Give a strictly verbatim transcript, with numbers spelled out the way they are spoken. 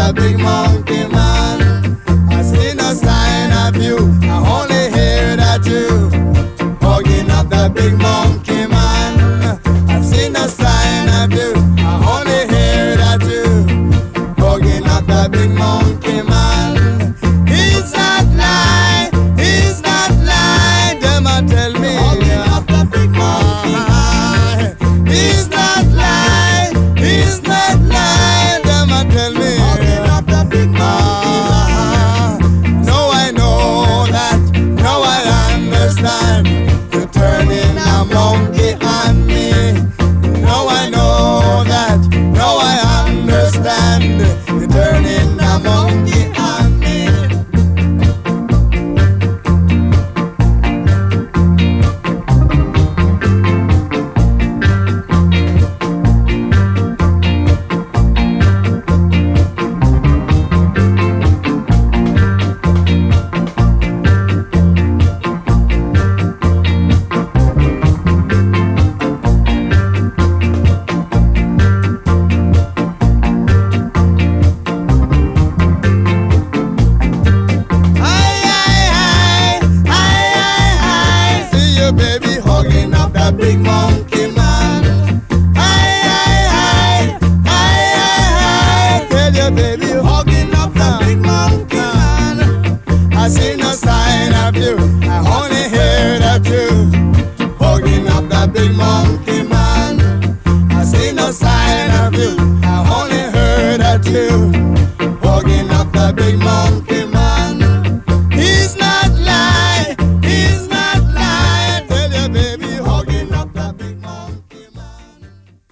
the big monkey man. I see no sign of you, I only hear that you hugging up the big monkey man. I see no sign of you, I only hear that you hugging up the big monkey man. He's not lying, he's not lying, them a tell me. Hugging up the big monkey man. He's not lying, he's not lying, them a tell me. Hugging up the big monkey man. Now I know that, now I understand. You're turning a monkey on me. Now I know that, now I understand. You're turning a monkey on me.